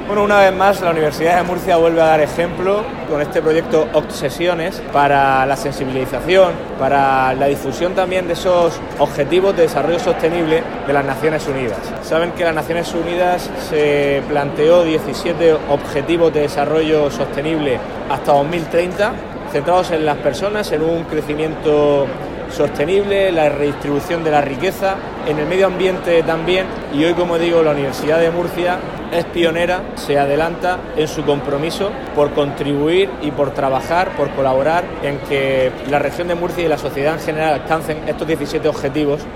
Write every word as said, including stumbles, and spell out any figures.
Bueno, una vez más la Universidad de Murcia vuelve a dar ejemplo con este proyecto Obsesiones para la sensibilización, para la difusión también de esos objetivos de desarrollo sostenible de las Naciones Unidas. Saben que las Naciones Unidas se planteó diecisiete objetivos de desarrollo sostenible hasta dos mil treinta, centrados en las personas, en un crecimiento sostenible, la redistribución de la riqueza, en el medio ambiente también, y hoy, como digo, la Universidad de Murcia es pionera, se adelanta en su compromiso por contribuir y por trabajar, por colaborar en que la región de Murcia y la sociedad en general alcancen estos diecisiete objetivos